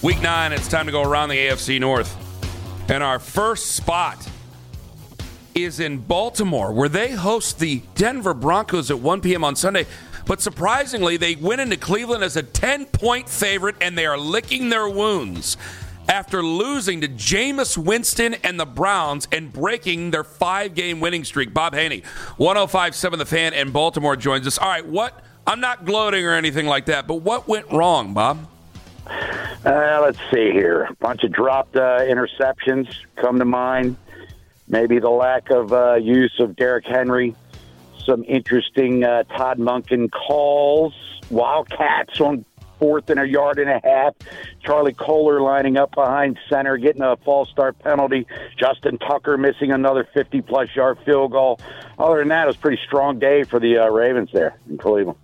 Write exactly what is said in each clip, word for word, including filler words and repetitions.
Week nine, it's time to go around the A F C North. And our first spot is in Baltimore, where they host the Denver Broncos at one p.m. on Sunday. But surprisingly, they went into Cleveland as a ten-point favorite, and they are licking their wounds after losing to Jameis Winston and the Browns and breaking their five-game winning streak. Bob Haney, one oh five point seven The Fan in Baltimore joins us. All right, what? I'm not gloating or anything like that, but what went wrong, Bob? Uh, let's see here. A bunch of dropped uh, interceptions come to mind. Maybe the lack of uh, use of Derrick Henry. Some interesting uh, Todd Monken calls. Wildcats on fourth and a yard and a half. Charlie Kohler lining up behind center, getting a false start penalty. Justin Tucker missing another fifty-plus yard field goal. Other than that, it was a pretty strong day for the uh, Ravens there in Cleveland.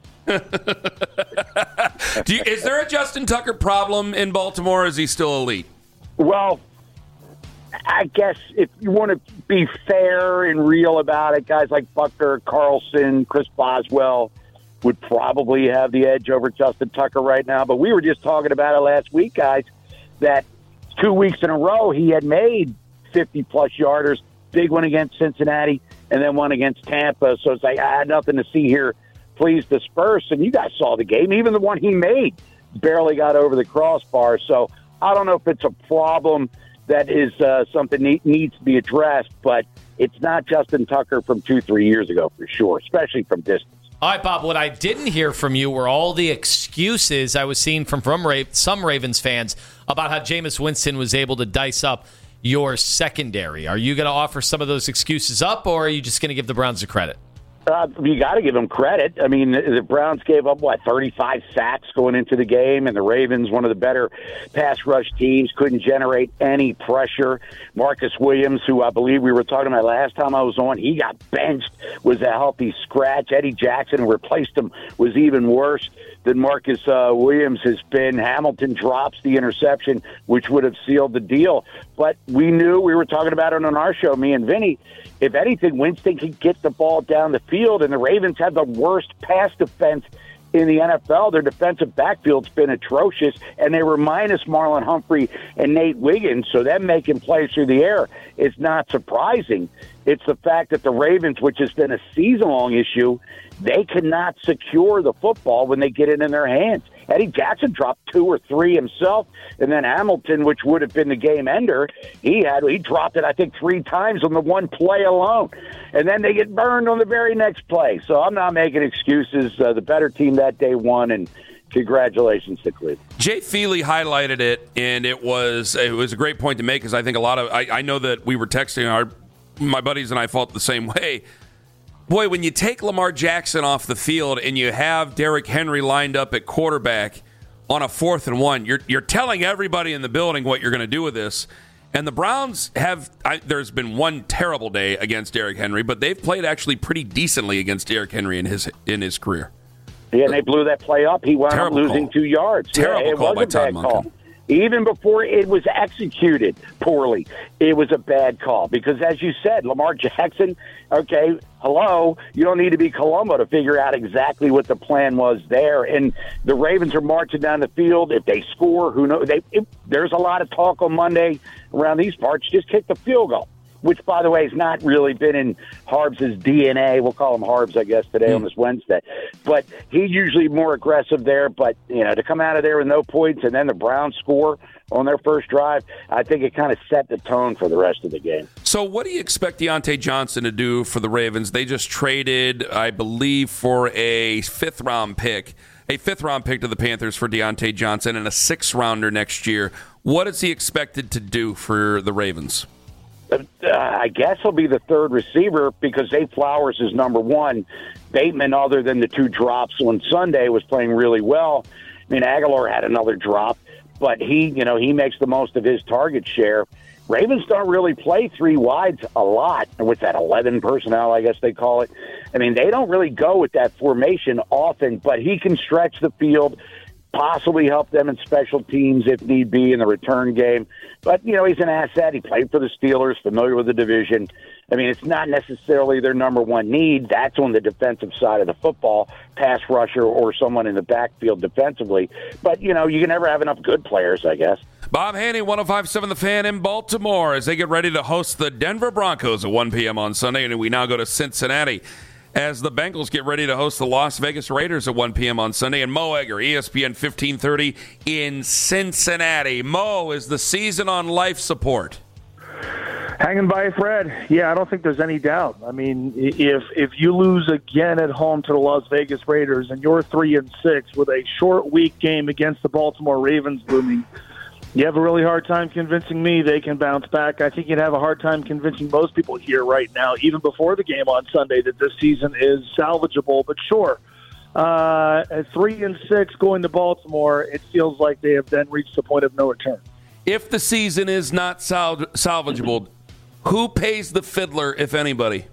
Do you, is there a Justin Tucker problem in Baltimore, or is he still elite? Well, I guess if you want to be fair and real about it, guys like Bucker, Carlson, Chris Boswell would probably have the edge over Justin Tucker right now. But we were just talking about it last week, guys, that two weeks in a row he had made fifty-plus yarders, big one against Cincinnati, and then one against Tampa. So it's like, I had nothing to see here. Please disperse. And you guys saw the game. Even the one he made barely got over the crossbar. So I don't know if it's a problem that is uh, something that needs to be addressed, but it's not Justin Tucker from two, three years ago for sure, especially from distance. All right, Bob, what I didn't hear from you were all the excuses I was seeing from, from Ra- some Ravens fans about how Jameis Winston was able to dice up your secondary. Are you going to offer some of those excuses up, or are you just going to give the Browns the credit? Uh, you got to give them credit. I mean, the Browns gave up, what, thirty-five sacks going into the game, and the Ravens, one of the better pass rush teams, couldn't generate any pressure. Marcus Williams, who I believe we were talking about last time I was on, he got benched, was a healthy scratch. Eddie Jackson, who replaced him, was even worse than Marcus uh, Williams has been. Hamilton drops the interception, which would have sealed the deal. But we knew, we were talking about it on our show, me and Vinny, if anything, Winston could get the ball down the field, and the Ravens have the worst pass defense in the N F L. Their defensive backfield's been atrocious, and they were minus Marlon Humphrey and Nate Wiggins, so them making plays through the air is not surprising. It's the fact that the Ravens, which has been a season-long issue, they cannot secure the football when they get it in their hands. Eddie Jackson dropped two or three himself, and then Hamilton, which would have been the game ender, he had he dropped it, I think, three times on the one play alone. And then they get burned on the very next play. So I'm not making excuses. Uh, the better team that day won, and congratulations to Cleveland. Jay Feely highlighted it, and it was it was a great point to make, because I think a lot of I, I know that we were texting, our my buddies and I felt the same way. Boy, when you take Lamar Jackson off the field and you have Derrick Henry lined up at quarterback on a fourth and one, you're you're telling everybody in the building what you're going to do with this. And the Browns have I, there's been one terrible day against Derrick Henry, but they've played actually pretty decently against Derrick Henry in his in his career. Yeah, and they blew that play up. He wound terrible up losing call. two yards. Terrible yeah, it call was by a Todd bad Monken. call. Even before it was executed poorly, it was a bad call. Because, as you said, Lamar Jackson, okay, hello, you don't need to be Columbo to figure out exactly what the plan was there. And the Ravens are marching down the field. If they score, who knows? They, if, there's a lot of talk on Monday around these parts. Just kick the field goal, which, by the way, has not really been in Harbs' D N A. We'll call him Harbs, I guess, today mm. on this Wednesday. But he's usually more aggressive there. But, you know, to come out of there with no points and then the Browns score on their first drive, I think it kind of set the tone for the rest of the game. So what do you expect Deontay Johnson to do for the Ravens? They just traded, I believe, for a fifth-round pick, a fifth-round pick to the Panthers for Deontay Johnson and a sixth-rounder next year. What is he expected to do for the Ravens? Uh, I guess he'll be the third receiver because Zay Flowers is number one. Bateman, other than the two drops on Sunday, was playing really well. I mean, Aguilar had another drop, but he, you know, he makes the most of his target share. Ravens don't really play three wides a lot. What's that, eleven personnel, I guess they call it? I mean, they don't really go with that formation often, but he can stretch the field. possibly help them in special teams if need be in the return game. But, you know, he's an asset. He played for the Steelers, familiar with the division. I mean, it's not necessarily their number one need. That's on the defensive side of the football, pass rusher or someone in the backfield defensively. But, you know, you can never have enough good players, I guess. Bob Haney, one oh five point seven The Fan in Baltimore as they get ready to host the Denver Broncos at one p.m. on Sunday. And we now go to Cincinnati as the Bengals get ready to host the Las Vegas Raiders at one p.m. on Sunday. And Mo Egger, E S P N fifteen thirty in Cincinnati. Mo, is the season on life support? Hanging by a thread. Yeah, I don't think there's any doubt. I mean, if if you lose again at home to the Las Vegas Raiders and you're three and six with a short week game against the Baltimore Ravens looming, you have a really hard time convincing me they can bounce back. I think you'd have a hard time convincing most people here right now, even before the game on Sunday, that this season is salvageable. But sure, uh, at three and six going to Baltimore, it feels like they have then reached the point of no return. If the season is not sal- salvageable, who pays the fiddler, if anybody?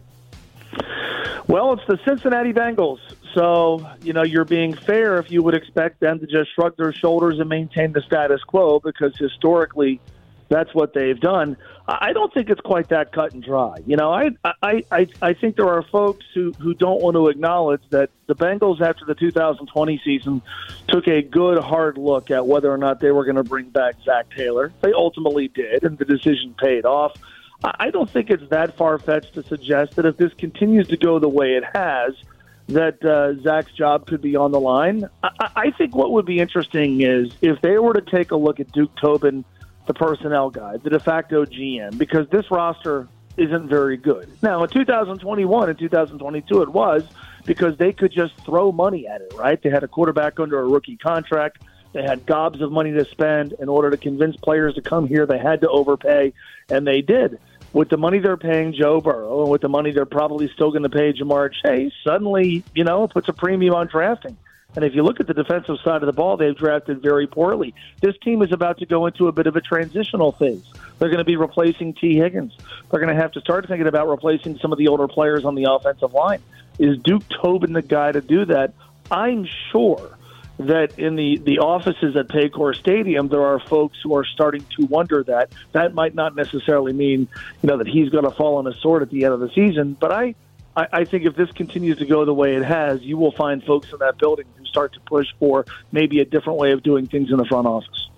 Well, it's the Cincinnati Bengals. So, you know, you're being fair if you would expect them to just shrug their shoulders and maintain the status quo, because historically that's what they've done. I don't think it's quite that cut and dry. You know, I I, I, I think there are folks who, who don't want to acknowledge that the Bengals, after the two thousand twenty season, took a good, hard look at whether or not they were going to bring back Zach Taylor. They ultimately did, and the decision paid off. I don't think it's that far-fetched to suggest that if this continues to go the way it has, that uh, Zach's job could be on the line. I, I think what would be interesting is if they were to take a look at Duke Tobin, the personnel guy, the de facto G M, because this roster isn't very good. Now, in two thousand twenty-one and two thousand twenty-two, it was because they could just throw money at it, right? They had a quarterback under a rookie contract. They had gobs of money to spend. In order to convince players to come here, they had to overpay, and they did. With the money they're paying Joe Burrow and with the money they're probably still going to pay Jamar Chase, suddenly, you know, it puts a premium on drafting. And if you look at the defensive side of the ball, they've drafted very poorly. This team is about to go into a bit of a transitional phase. They're going to be replacing T. Higgins. They're going to have to start thinking about replacing some of the older players on the offensive line. Is Duke Tobin the guy to do that? I'm sure that in the, the offices at Paycor Stadium, there are folks who are starting to wonder that. That might not necessarily mean, you know, that he's going to fall on a sword at the end of the season. But I, I, I think if this continues to go the way it has, you will find folks in that building who start to push for maybe a different way of doing things in the front office.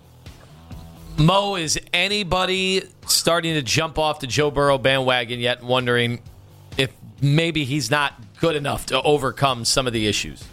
Mo, is anybody starting to jump off the Joe Burrow bandwagon yet, wondering if maybe he's not good enough to overcome some of the issues?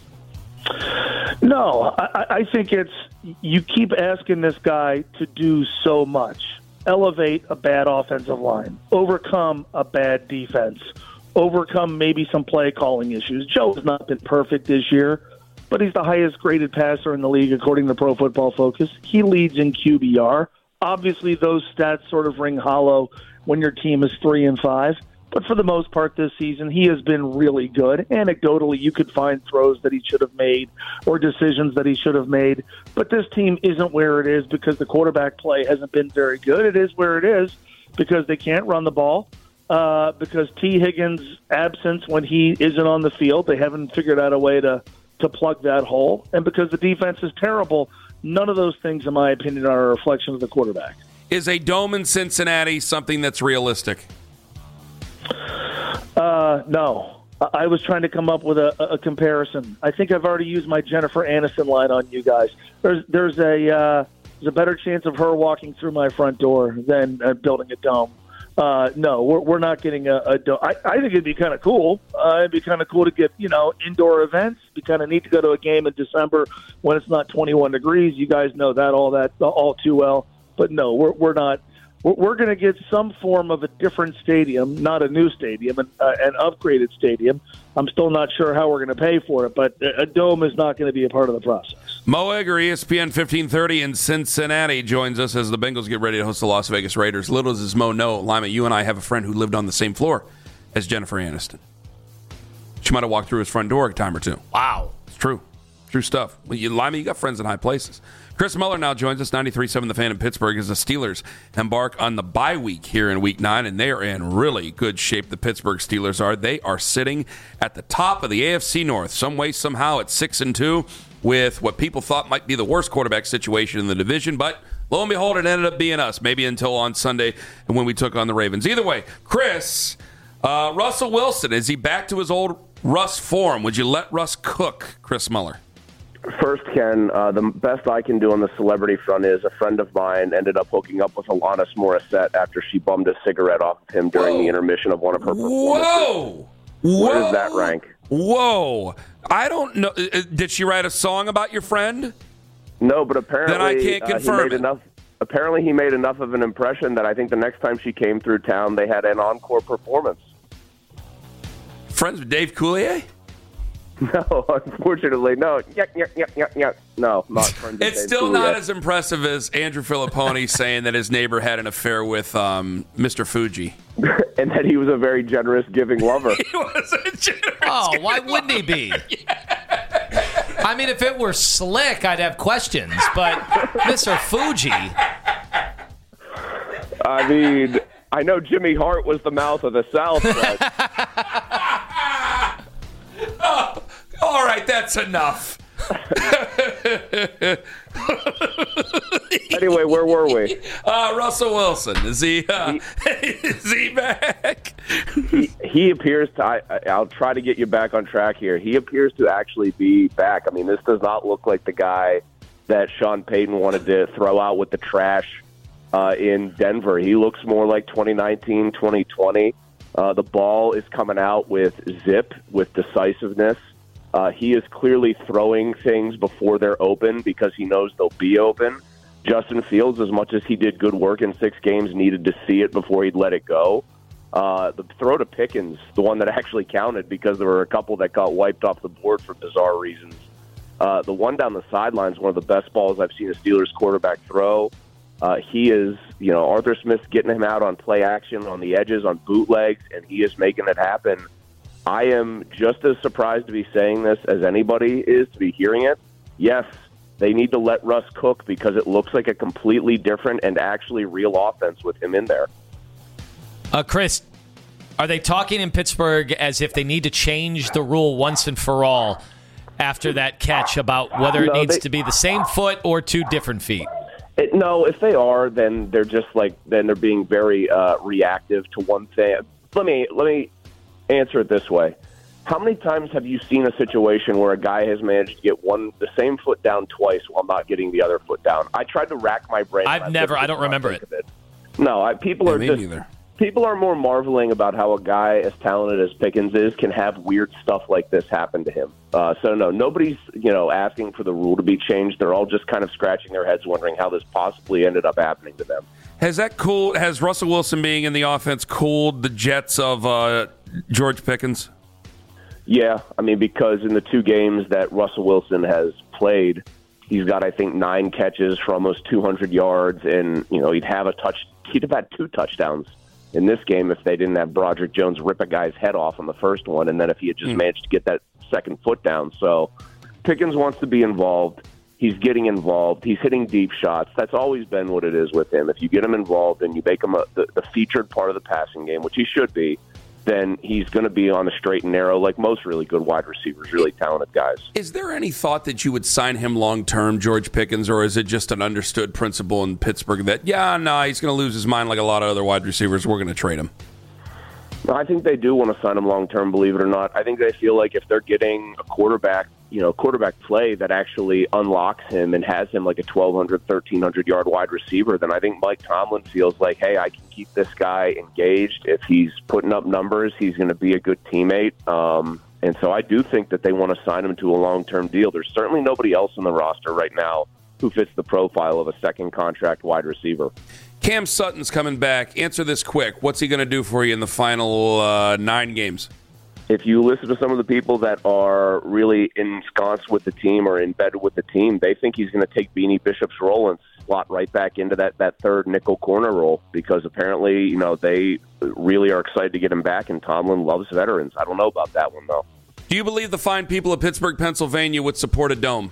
No, I, I think it's you keep asking this guy to do so much. Elevate a bad offensive line, overcome a bad defense, overcome maybe some play calling issues. Joe has not been perfect this year, but he's the highest graded passer in the league according to Pro Football Focus. He leads in Q B R. Obviously, those stats sort of ring hollow when your team is three and five. But for the most part this season, he has been really good. Anecdotally, you could find throws that he should have made or decisions that he should have made. But this team isn't where it is because the quarterback play hasn't been very good. It is where it is because they can't run the ball, uh, because T. Higgins' absence when he isn't on the field, they haven't figured out a way to, to plug that hole, and because the defense is terrible. None of those things, in my opinion, are a reflection of the quarterback. Is a dome in Cincinnati something that's realistic? Uh, no. I was trying to come up with a, a comparison. I think I've already used my Jennifer Aniston line on you guys. There's there's a uh, there's a better chance of her walking through my front door than uh, building a dome. Uh, no, we're we're not getting a, a dome. I, I think it'd be kind of cool. Uh, it'd be kind of cool to get, you know, indoor events. It'd be kind of neat to go to a game in December when it's not twenty-one degrees. You guys know that all that all too well. But no, we're we're not. We're going to get some form of a different stadium, not a new stadium, an, uh, an upgraded stadium. I'm still not sure how we're going to pay for it, but a dome is not going to be a part of the process. Mo Egger, E S P N fifteen thirty in Cincinnati, joins us as the Bengals get ready to host the Las Vegas Raiders. Little does Mo know, Lima, you and I have a friend who lived on the same floor as Jennifer Aniston. She might have walked through his front door a time or two. Wow. It's true. True stuff. Well, you, Lima, you got friends in high places. Chris Muller now joins us, ninety-three point seven The Fan in Pittsburgh, as the Steelers embark on the bye week here in week nine, and they are in really good shape. The Pittsburgh Steelers are. They are sitting at the top of the A F C North, some way, somehow, at six and two. with what people thought might be the worst quarterback situation in the division, but lo and behold, it ended up being us, maybe until on Sunday and when we took on the Ravens. Either way, Chris, uh, Russell Wilson, is he back to his old Russ form? Would you let Russ cook, Chris Muller? First, Ken, uh, the best I can do on the celebrity front is a friend of mine ended up hooking up with Alanis Morissette after she bummed a cigarette off of him during Whoa. the intermission of one of her performances. Whoa! Where Whoa. does that rank? Whoa! I don't know. Did she write a song about your friend? No, but apparently then I can't confirm uh, he made it. enough. Apparently, he made enough of an impression that I think the next time she came through town, they had an encore performance. Friends with Dave Coulier? No, unfortunately, no. Yuck, yuck, yuck, yuck, yuck. No, not friends with It's Dave still Coulier. not as impressive as Andrew Filipponi saying that his neighbor had an affair with um, Mister Fuji. And that he was a very generous, giving lover. He was a generous Oh, why wouldn't he be? Yeah. I mean, if it were Slick, I'd have questions, but Mister Fuji. I mean, I know Jimmy Hart was the mouth of the South, but... Oh, all right, that's enough. Anyway, where were we? Uh, Russell Wilson, is he, uh, he is he back? he, he appears to, I, I'll try to get you back on track here. He appears to actually be back. I mean, this does not look like the guy that Sean Payton wanted to throw out with the trash uh, in Denver. He looks more like twenty nineteen, twenty twenty. Uh, the ball is coming out with zip, with decisiveness. Uh, he is clearly throwing things before they're open because he knows they'll be open. Justin Fields, as much as he did good work in six games, needed to see it before he'd let it go. Uh, the throw to Pickens, the one that actually counted because there were a couple that got wiped off the board for bizarre reasons. Uh, the one down the sideline is one of the best balls I've seen a Steelers quarterback throw. Uh, he is, you know, Arthur Smith's getting him out on play action, on the edges, on bootlegs, and he is making it happen. I am just as surprised to be saying this as anybody is to be hearing it. Yes, they need to let Russ cook because it looks like a completely different and actually real offense with him in there. Uh, Chris, are they talking in Pittsburgh as if they need to change the rule once and for all after that catch about whether it No, needs they- to be the same foot or two different feet? It, no, if they are, then they're just like then they're being very uh, reactive to one thing. Let me let me answer it this way: how many times have you seen a situation where a guy has managed to get one the same foot down twice while not getting the other foot down? I tried to rack my brain. I've never. I don't remember it. it. No, I, people Yeah, are me just neither. people are more marveling about how a guy as talented as Pickens is can have weird stuff like this happen to him. Uh, so no, nobody's you know asking for the rule to be changed. They're all just kind of scratching their heads, wondering how this possibly ended up happening to them. Has that cooled? Has Russell Wilson being in the offense cooled the jets of uh, George Pickens? Yeah, I mean because in the two games that Russell Wilson has played, he's got I think nine catches for almost two hundred yards, and you know he'd have a touch. He'd have had two touchdowns in this game if they didn't have Broderick Jones rip a guy's head off on the first one, and then if he had just mm. managed to get that second foot down. So Pickens wants to be involved. He's getting involved. He's hitting deep shots. That's always been what it is with him. If you get him involved and you make him a, the, the featured part of the passing game, which he should be, then he's going to be on the straight and narrow like most really good wide receivers, really talented guys. Is there any thought that you would sign him long-term, George Pickens, or is it just an understood principle in Pittsburgh that, yeah, no, nah, he's going to lose his mind like a lot of other wide receivers, we're going to trade him? I think they do want to sign him long-term, believe it or not. I think they feel like if they're getting a quarterback, you know, quarterback play that actually unlocks him and has him like a twelve hundred, thirteen hundred yard wide receiver, then I think Mike Tomlin feels like, hey, I can keep this guy engaged. If he's putting up numbers, he's going to be a good teammate. Um, and so I do think that they want to sign him to a long-term deal. There's certainly nobody else on the roster right now who fits the profile of a second contract wide receiver. Cam Sutton's coming back. Answer this quick. What's he going to do for you in the final uh, nine games? If you listen to some of the people that are really ensconced with the team or embedded with the team, they think he's going to take Beanie Bishop's role and slot right back into that, that third nickel corner role because apparently, you know, they really are excited to get him back, and Tomlin loves veterans. I don't know about that one, though. Do you believe the fine people of Pittsburgh, Pennsylvania would support a dome?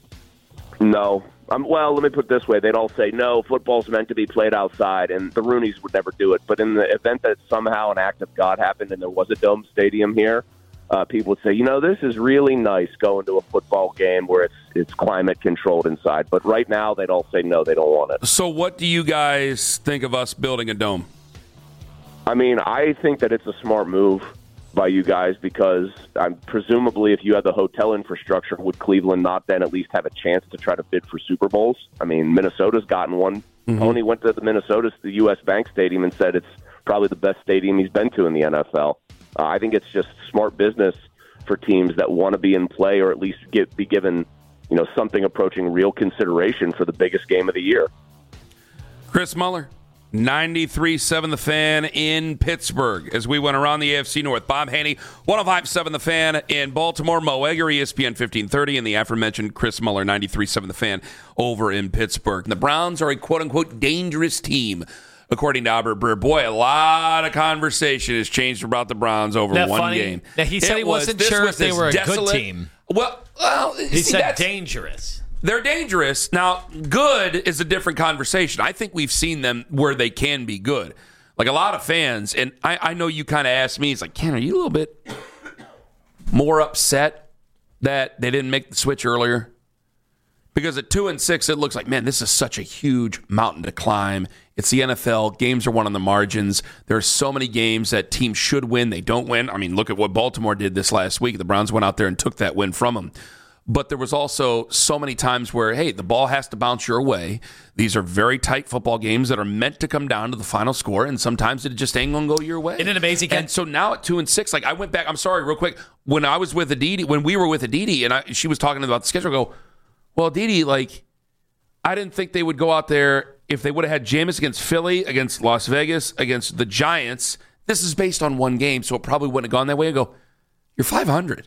No. Um, well, let me put it this way. They'd all say, no, football's meant to be played outside, and the Rooneys would never do it. But in the event that somehow an act of God happened and there was a dome stadium here, uh, people would say, you know, this is really nice going to a football game where it's it's climate controlled inside. But right now, they'd all say no, they don't want it. So what do you guys think of us building a dome? I mean, I think that it's a smart move by you guys because um, presumably if you had the hotel infrastructure, would Cleveland not then at least have a chance to try to bid for Super Bowls? I mean, Minnesota's gotten one. Mm-hmm. Tony went to the Minnesota, the U S Bank Stadium, and said it's probably the best stadium he's been to in the N F L. Uh, I think it's just smart business for teams that want to be in play or at least get, be given, you know, something approaching real consideration for the biggest game of the year. Chris Muller, ninety-three point seven The Fan in Pittsburgh. As we went around the A F C North, Bob Haney, one oh five point seven The Fan in Baltimore. Mo Egger, E S P N fifteen thirty, and the aforementioned Chris Muller, ninety-three point seven The Fan over in Pittsburgh. And the Browns are a quote-unquote dangerous team, according to Albert Breer. Boy, a lot of conversation has changed about the Browns over Isn't that one funny? game. Now, he said It he wasn't was, sure was if they were a desolate, good team. Well, well He see, said that's, dangerous. they're dangerous. Now, good is a different conversation. I think we've seen them where they can be good. Like a lot of fans, and I, I know you kind of asked me, it's like, Ken, are you a little bit more upset that they didn't make the switch earlier? Because at two and six, it looks like, man, this is such a huge mountain to climb. It's the N F L. Games are won on the margins. There are so many games that teams should win. They don't win. I mean, look at what Baltimore did this last week. The Browns went out there and took that win from them. But there was also so many times where, hey, the ball has to bounce your way. These are very tight football games that are meant to come down to the final score, and sometimes it just ain't going to go your way. Isn't it amazing, Ken? And so now at two and six, like I went back, I'm sorry, real quick. When I was with Aditi, when we were with Aditi, and I, she was talking about the schedule, I go, well, Aditi, like, I didn't think they would go out there if they would have had Jameis against Philly, against Las Vegas, against the Giants. This is based on one game, so it probably wouldn't have gone that way. I go, you're five hundred.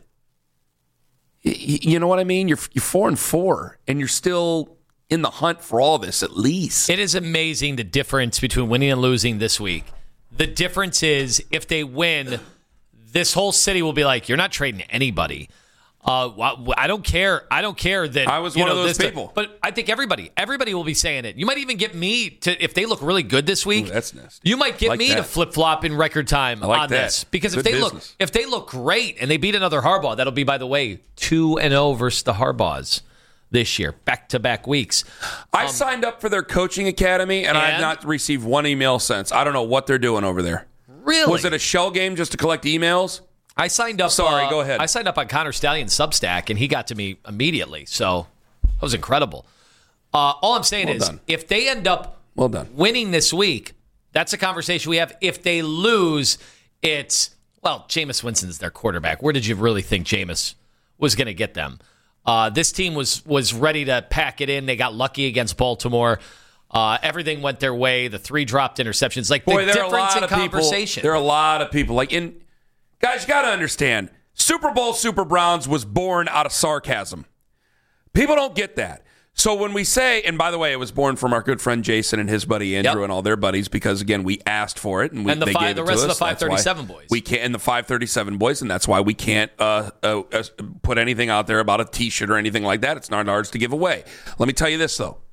You know what I mean? You're you're four and four, and you're still in the hunt for all this at least. It is amazing the difference between winning and losing this week. The difference is if they win, this whole city will be like, you're not trading anybody. Uh, I don't care. I don't care that I was you one know, of those this, people. But I think everybody, everybody will be saying it. You might even get me to, if they look really good this week. Ooh, that's nasty. You might get like me that. to flip flop in record time I like on that. this because Good if they business. look, if they look great and they beat another Harbaugh, that'll be, by the way, two and zero versus the Harbaughs this year, back to back weeks. I um, signed up for their coaching academy, and, and I have not received one email since. I don't know what they're doing over there. Really? Was it a shell game just to collect emails? I signed up. Sorry, uh, go ahead. I signed up on Connor Stallion's Substack, and he got to me immediately. So that was incredible. Uh, all I'm saying Well is, done. if they end up Well done. winning this week, that's a conversation we have. If they lose, it's well, Jameis Winston's their quarterback. Where did you really think Jameis was going to get them? Uh, this team was was ready to pack it in. They got lucky against Baltimore. Uh, everything went their way. The three dropped interceptions. Like Boy, the there are a difference lot in of people. conversation. There are a lot of people. Like in guys, you got to understand. Super Bowl Super Browns was born out of sarcasm. People don't get that. So when we say, and by the way, it was born from our good friend Jason and his buddy Andrew Yep. and all their buddies because again we asked for it and, we, And the they five- gave the it rest to of the us. That's why five thirty-seven boys. We can't, and the five thirty-seven boys, and that's why we can't uh, uh, uh, put anything out there about a T-shirt or anything like that. It's not ours to give away. Let me tell you this though.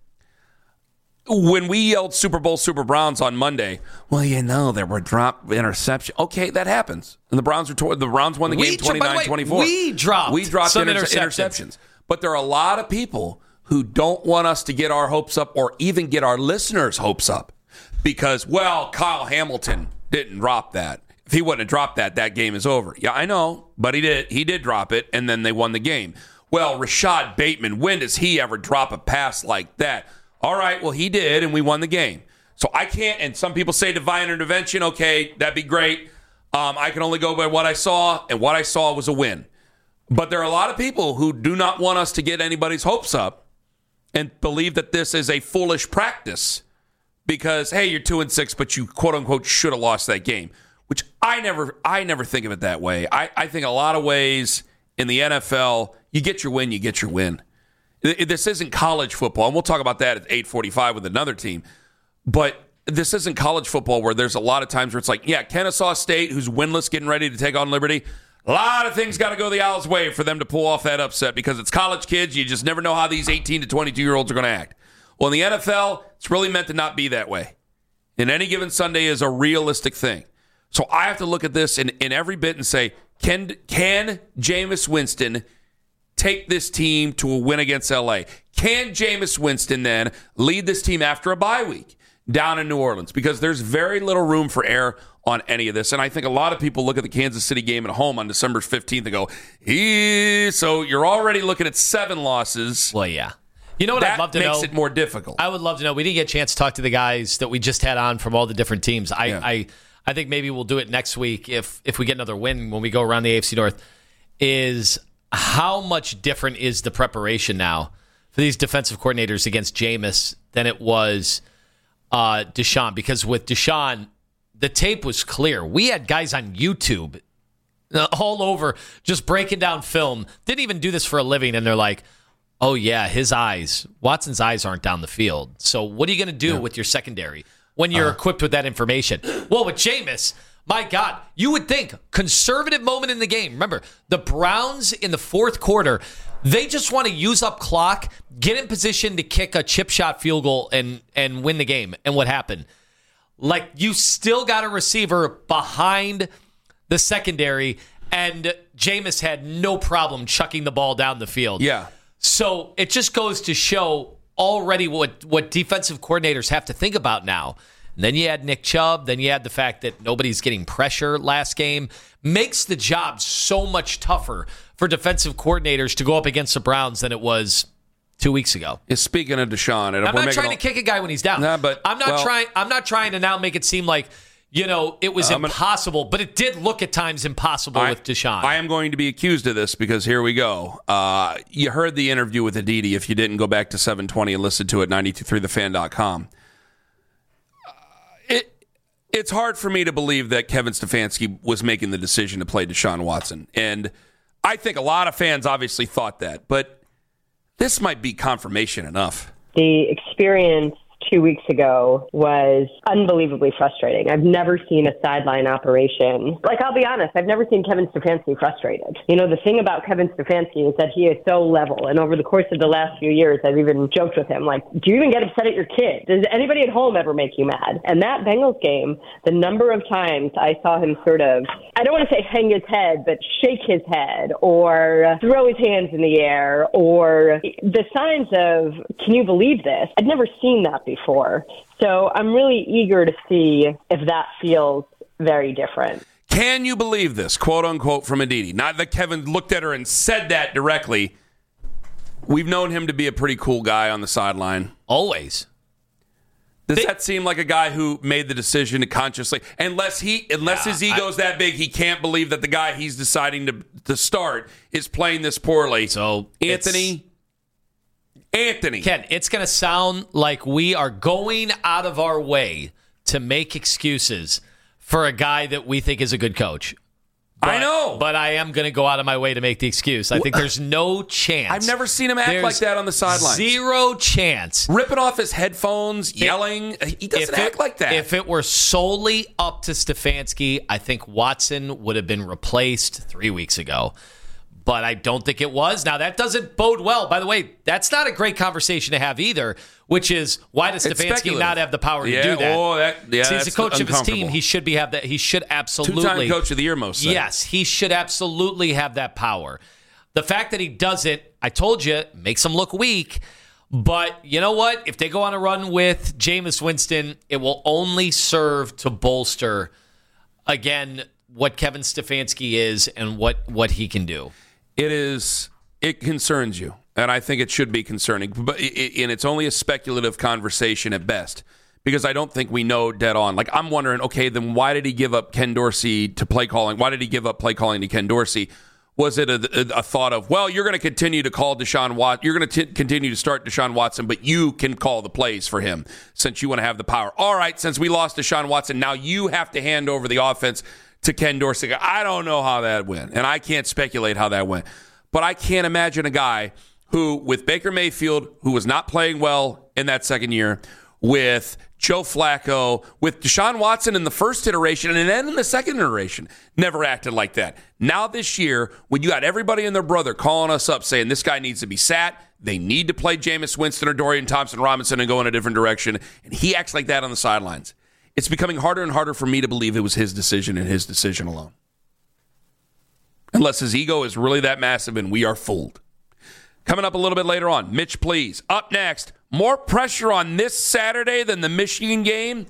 When we yelled Super Bowl Super Browns on Monday, well, you know, there were drop interceptions. Okay, that happens. And the Browns were to- the Browns won the We game dro- by the twenty-nine way, twenty-four. we dropped We dropped some inter- interceptions. interceptions. But there are a lot of people who don't want us to get our hopes up or even get our listeners' hopes up because, well, Kyle Hamilton didn't drop that. If he wouldn't have dropped that, that game is over. Yeah, I know, but he did. He did drop it, and then they won the game. Well, Rashad Bateman, when does he ever drop a pass like that? All right, well, he did, and we won the game. So I can't, and some people say divine intervention. Okay, that'd be great. Um, I can only go by what I saw, and what I saw was a win. But there are a lot of people who do not want us to get anybody's hopes up and believe that this is a foolish practice because, hey, you're two and six, but you quote unquote should have lost that game. Which I never, I never think of it that way. I, I think a lot of ways in the N F L, you get your win, you get your win. This isn't college football, and we'll talk about that at eight forty-five with another team. But this isn't college football where there's a lot of times where it's like, yeah, Kennesaw State, who's winless, getting ready to take on Liberty. A lot of things got to go the Owls' way for them to pull off that upset because it's college kids. You just never know how these eighteen to twenty-two-year-olds are going to act. Well, in the N F L, it's really meant to not be that way. And any given Sunday is a realistic thing. So I have to look at this in, in every bit and say, Can, can Jameis Winston take this team to a win against L A? Can Jameis Winston then lead this team after a bye week down in New Orleans? Because there's very little room for error on any of this. And I think a lot of people look at the Kansas City game at home on December fifteenth and go, "Ee." So you're already looking at seven losses. Well, yeah. You know what that I'd love to know? That makes it more difficult. I would love to know. We didn't get a chance to talk to the guys that we just had on from all the different teams. I, Yeah. I, I think maybe we'll do it next week if if we get another win when we go around the A F C North. Is how much different is the preparation now for these defensive coordinators against Jameis than it was uh, Deshaun? Because with Deshaun, the tape was clear. We had guys on YouTube uh, all over just breaking down film. Didn't even do this for a living, and they're like, oh, yeah, his eyes, Watson's eyes aren't down the field. So what are you going to do yeah. with your secondary when you're uh, equipped with that information? Well, with Jameis, my God, you would think conservative moment in the game. Remember, the Browns in the fourth quarter, they just want to use up clock, get in position to kick a chip shot field goal and, and win the game. And what happened? Like, you still got a receiver behind the secondary, and Jameis had no problem chucking the ball down the field. Yeah. So it just goes to show already what, what defensive coordinators have to think about now. And then you add Nick Chubb. Then you add the fact that nobody's getting pressure last game. Makes the job so much tougher for defensive coordinators to go up against the Browns than it was two weeks ago. Speaking of Deshaun, and I'm we're not trying all... to kick a guy when he's down. Nah, but, I'm not well, trying. I'm not trying to now make it seem like, you know, it was I'm impossible, gonna, but it did look at times impossible I, with Deshaun. I am going to be accused of this because here we go. Uh, you heard the interview with Aditi. If you didn't, go back to seven twenty and listen to it, ninety-two point three the fan dot com. Uh, it, it's hard for me to believe that Kevin Stefanski was making the decision to play Deshaun Watson. And I think a lot of fans obviously thought that. But this might be confirmation enough. The experience two weeks ago was unbelievably frustrating. I've never seen a sideline operation. Like, I'll be honest, I've never seen Kevin Stefanski frustrated. You know, the thing about Kevin Stefanski is that he is so level. And over the course of the last few years, I've even joked with him, like, do you even get upset at your kid? Does anybody at home ever make you mad? And that Bengals game, the number of times I saw him sort of, I don't want to say hang his head, but shake his head or throw his hands in the air, or the signs of, can you believe this? I'd never seen that before. Before. So I'm really eager to see if that feels very different. Can you believe this, quote unquote, from Aditi? Not that Kevin looked at her and said that directly. We've known him to be a pretty cool guy on the sideline. Always. Does they, that seem like a guy who made the decision to consciously, unless he, unless yeah, his ego's I, that big, he can't believe that the guy he's deciding to to start is playing this poorly. So Anthony. Anthony. Ken, it's going to sound like we are going out of our way to make excuses for a guy that we think is a good coach. But, I know. But I am going to go out of my way to make the excuse. I think there's no chance. I've never seen him act there's like that on the sidelines. Zero chance. Ripping off his headphones, yelling. If, he doesn't act it, like that. If it were solely up to Stefanski, I think Watson would have been replaced three weeks ago. But I don't think it was. Now, that doesn't bode well. By the way, that's not a great conversation to have either, which is, why does Stefanski not have the power yeah, to do that? Oh, that yeah, See, he's the coach of his team. He should be have that. He should absolutely. Two-time coach of the year, most say. Yes, he should absolutely have that power. The fact that he doesn't, I told you, makes him look weak. But you know what? If they go on a run with Jameis Winston, it will only serve to bolster, again, what Kevin Stefanski is and what, what he can do. It is. It concerns you, and I think it should be concerning. But it, and it's only a speculative conversation at best, because I don't think we know dead on. Like, I'm wondering, okay, then why did he give up Ken Dorsey to play calling? Why did he give up play calling to Ken Dorsey? Was it a, a, a thought of, well, you're going to continue to call Deshaun Watson, you're going to continue to start Deshaun Watson, but you can call the plays for him since you want to have the power. All right, since we lost Deshaun Watson, now you have to hand over the offense to Ken Dorsey. I don't know how that went, and I can't speculate how that went. But I can't imagine a guy who, with Baker Mayfield, who was not playing well in that second year, with Joe Flacco, with Deshaun Watson in the first iteration, and then in the second iteration, never acted like that. Now this year, when you got everybody and their brother calling us up saying this guy needs to be sat, they need to play Jameis Winston or Dorian Thompson-Robinson and go in a different direction, and he acts like that on the sidelines. It's becoming harder and harder for me to believe it was his decision and his decision alone. unless his ego is really that massive and we are fooled. Coming up a little bit later on, Mitch Please. Up next, more pressure on this Saturday than the Michigan game?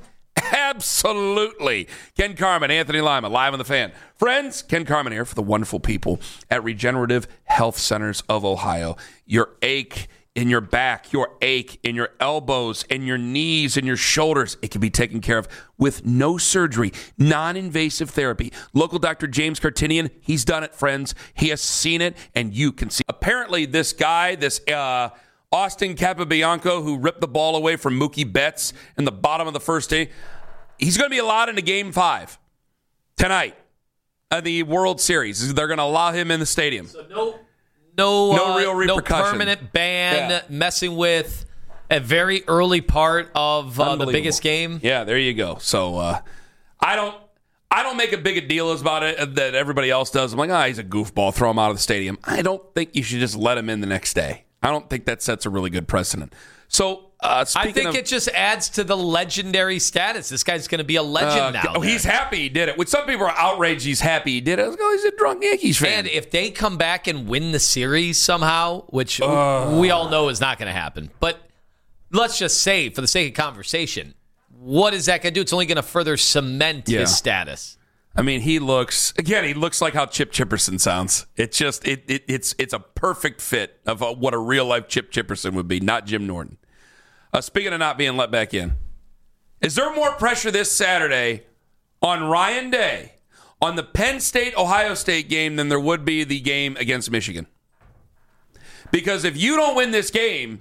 Absolutely. Ken Carman, Anthony Lima, live on The Fan. Friends, Ken Carman here for the wonderful people at Regenerative Health Centers of Ohio. Your ache in your back, your ache in your elbows and your knees and your shoulders, it can be taken care of with no surgery, non-invasive therapy. Local Doctor James Cartinian, he's done it, friends. He has seen it, and you can see. Apparently, this guy, this uh, Austin Capabianco, who ripped the ball away from Mookie Betts in the bottom of the first inning, he's going to be allowed into Game Five tonight of the World Series. They're going to allow him in the stadium. So no. No, no uh, real repercussion. No permanent ban, yeah. messing with a very early part of uh, the biggest game. Yeah, there you go. So uh, I don't, I don't make a big a deal about it that everybody else does. I'm like, ah, oh, he's a goofball. Throw him out of the stadium. I don't think you should just let him in the next day. I don't think that sets a really good precedent. So uh, I think of, it just adds to the legendary status. This guy's going to be a legend uh, now. Oh, he's happy he did it. Which some people are outraged he's happy he did it. I was like, oh, he's a drunk Yankees fan. And if they come back and win the series somehow, which uh, we all know is not going to happen, but let's just say, for the sake of conversation, what is that going to do? It's only going to further cement yeah. his status. I mean, he looks, again, he looks like how Chip Chipperson sounds. It's just, it, it it's it's a perfect fit of a, what a real-life Chip Chipperson would be, not Jim Norton. Uh, speaking of not being let back in, is there more pressure this Saturday on Ryan Day, on the Penn State-Ohio State game, than there would be the game against Michigan? Because if you don't win this game,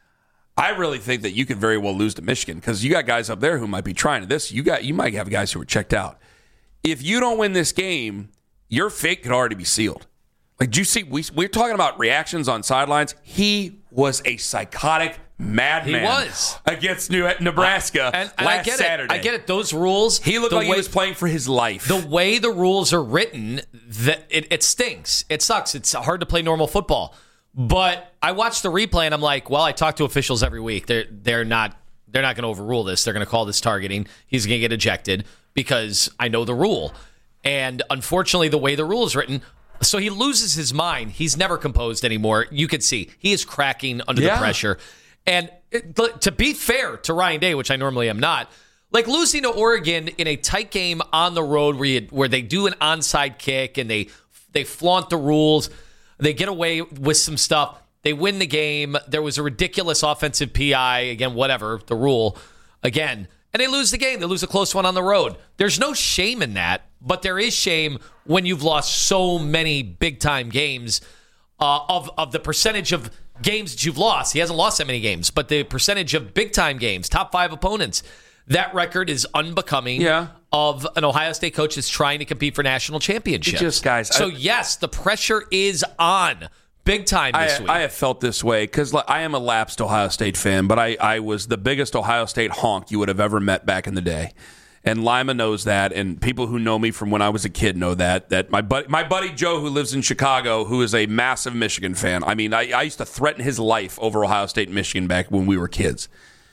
I really think that you could very well lose to Michigan, because you got guys up there who might be trying this. You got you might have guys who are checked out. If you don't win this game, your fate could already be sealed. Like, do you see, we, we're talking about reactions on sidelines. He was a psychotic madman. He was. Against New, Nebraska uh, and, and last I get Saturday. It. I get it. Those rules. He looked like way, he was playing for his life. The way the rules are written, that it, it stinks. It sucks. It's hard to play normal football. But I watched the replay and I'm like, well, I talk to officials every week. They're they're not they're not going to overrule this. They're going to call this targeting. He's going to get ejected because I know the rule. And unfortunately, the way the rule is written, so he loses his mind. He's never composed anymore. You can see he is cracking under yeah. the pressure. And it, to be fair to Ryan Day, which I normally am not, like losing to Oregon in a tight game on the road where you, where they do an onside kick and they they flaunt the rules, they get away with some stuff, they win the game. There was a ridiculous offensive P I, again, whatever, the rule, again, and they lose the game. They lose a close one on the road. There's no shame in that, but there is shame when you've lost so many big-time games uh, of, of the percentage of games that you've lost. He hasn't lost that many games, but the percentage of big-time games, top five opponents, that record is unbecoming yeah. of an Ohio State coach that's trying to compete for national championships. Just guys. So, I, yes, the pressure is on big time this I, week. I have felt this way because I am a lapsed Ohio State fan, but I, I was the biggest Ohio State honk you would have ever met back in the day. And Lima knows that, and people who know me from when I was a kid know that. That my buddy, my buddy Joe, who lives in Chicago, who is a massive Michigan fan. I mean, I, I used to threaten his life over Ohio State and Michigan back when we were kids.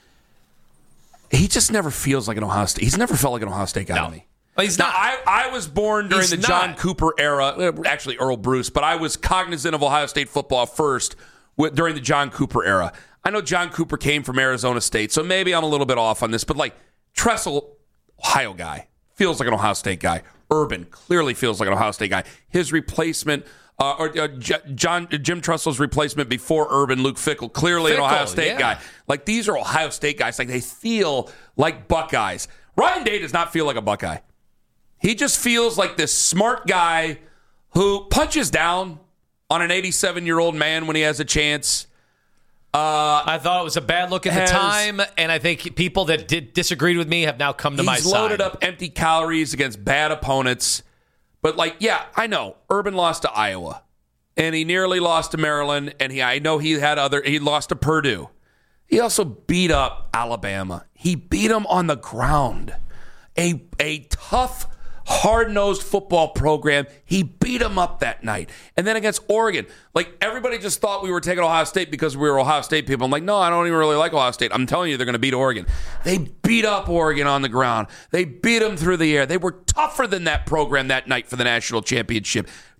He just never feels like an Ohio State. He's never felt like an Ohio State guy no. to me. Well, he's now, not. I, I was born during he's the not. John Cooper era, actually Earl Bruce, but I was cognizant of Ohio State football first with, during the John Cooper era. I know John Cooper came from Arizona State, so maybe I'm a little bit off on this, but like Tressel, Ohio guy, feels like an Ohio State guy. Urban clearly feels like an Ohio State guy. His replacement, uh, or uh, J- John Jim Tressel's replacement before Urban, Luke Fickell, clearly Fickell, an Ohio State yeah. guy. Like, these are Ohio State guys. Like, they feel like Buckeyes. Ryan Day does not feel like a Buckeye. He just feels like this smart guy who punches down on an eighty-seven-year-old man when he has a chance. Uh, I thought it was a bad look at has, the time, and I think people that did disagreed with me have now come to my side. He's loaded up empty calories against bad opponents. But, like, yeah, I know. Urban lost to Iowa, and he nearly lost to Maryland, and he I know he had other – he lost to Purdue. He also beat up Alabama. He beat them on the ground. A a tough – hard-nosed football program. He beat them up that night. And then against Oregon, like, everybody just thought we were taking Ohio State because we were Ohio State people. I'm like, no, I don't even really like Ohio State. I'm telling you, they're going to beat Oregon. They beat up Oregon on the ground. They beat them through the air. They were tougher than that program that night for the national championship.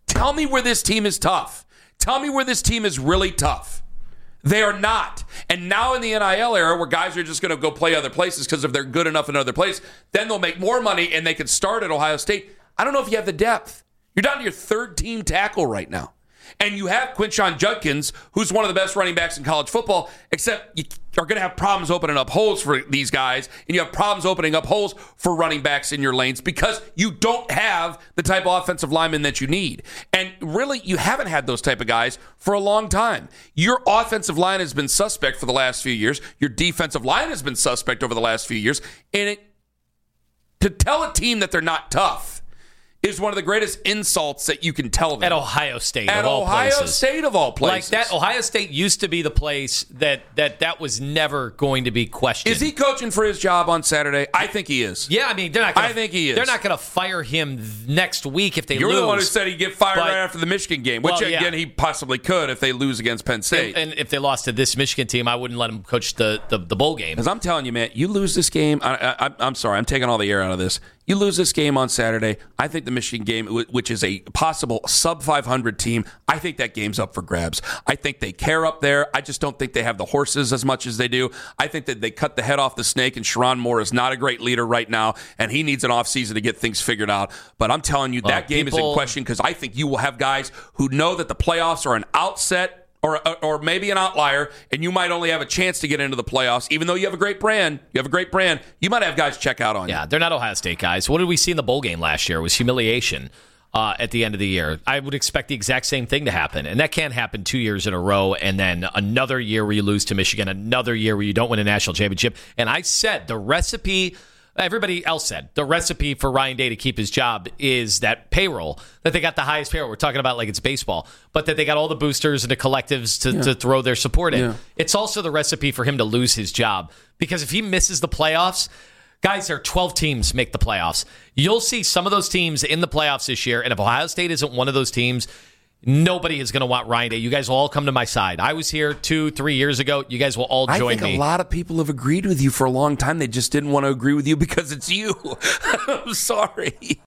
Tell me where this team is tough. Tell me where this team is really tough. They are not. And now in the N I L era where guys are just going to go play other places because if they're good enough in other places, then they'll make more money and they can start at Ohio State. I don't know if you have the depth. You're down to your third team tackle right now. And you have Quinshon Judkins, who's one of the best running backs in college football, except you are going to have problems opening up holes for these guys, and you have problems opening up holes for running backs in your lanes because you don't have the type of offensive lineman that you need. And really, you haven't had those type of guys for a long time. Your offensive line has been suspect for the last few years. Your defensive line has been suspect over the last few years. And it, to tell a team that they're not tough is one of the greatest insults that you can tell them. At Ohio State, At of all Ohio places. State, of all places. Like that, Ohio State used to be the place that that, that was never going to be questioned. Is he coaching for his job on Saturday? I think he is. Yeah, I mean, they're not. Gonna, I think he is. They're not going to fire him next week if they You're lose. You're the one who said he'd get fired but, right after the Michigan game, which, well, yeah. again, he possibly could if they lose against Penn State. And, and if they lost to this Michigan team, I wouldn't let him coach the, the, the bowl game. Because I'm telling you, man, you lose this game. I, I, I'm sorry. I'm taking all the air out of this. You lose this game on Saturday. I think the Michigan game, which is a possible sub five hundred team, I think that game's up for grabs. I think they care up there. I just don't think they have the horses as much as they do. I think that they cut the head off the snake, and Sherrone Moore is not a great leader right now, and he needs an offseason to get things figured out. But I'm telling you, well, that game people, is in question because I think you will have guys who know that the playoffs are an outset or or maybe an outlier, and you might only have a chance to get into the playoffs. Even though you have a great brand, you have a great brand, you might have guys check out on you. Yeah, they're not Ohio State guys. What did we see in the bowl game last year? It was humiliation uh, at the end of the year. I would expect the exact same thing to happen, and that can't happen two years in a row, and then another year where you lose to Michigan, another year where you don't win a national championship. And I said the recipe... Everybody else said the recipe for Ryan Day to keep his job is that payroll, that they got the highest payroll. We're talking about like it's baseball, but that they got all the boosters and the collectives to, yeah. to throw their support in. Yeah. It's also the recipe for him to lose his job because if he misses the playoffs, guys, there are twelve teams make the playoffs. You'll see some of those teams in the playoffs this year, and if Ohio State isn't one of those teams, nobody is going to want Ryan Day. You guys will all come to my side. I was here two, three years ago. You guys will all join me. I think me. a lot of people have agreed with you for a long time. They just didn't want to agree with you because it's you. I'm sorry.